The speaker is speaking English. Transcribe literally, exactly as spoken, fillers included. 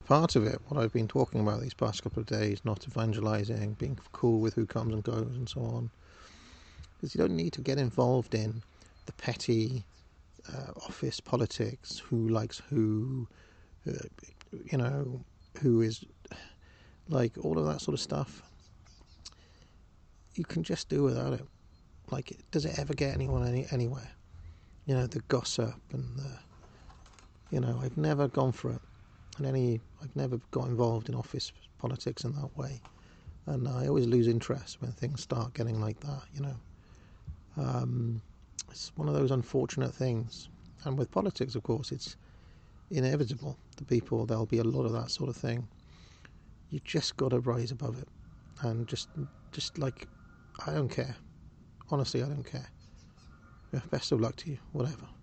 part of it, what I've been talking about these past couple of days, not evangelizing, being cool with who comes and goes and so on, is you don't need to get involved in the petty uh, office politics, who likes who, uh, you know, who is, like, all of that sort of stuff. You can just do without it. Like, does it ever get anyone any, anywhere? You know, the gossip and the, you know, I've never gone for it. And any, I've never got involved in office politics in that way. And I always lose interest when things start getting like that, you know. Um, it's one of those unfortunate things. And with politics, of course, it's inevitable. The people, there'll be a lot of that sort of thing. You just got to rise above it. And just, just like, I don't care. Honestly, I don't care. Yeah, best of luck to you, whatever.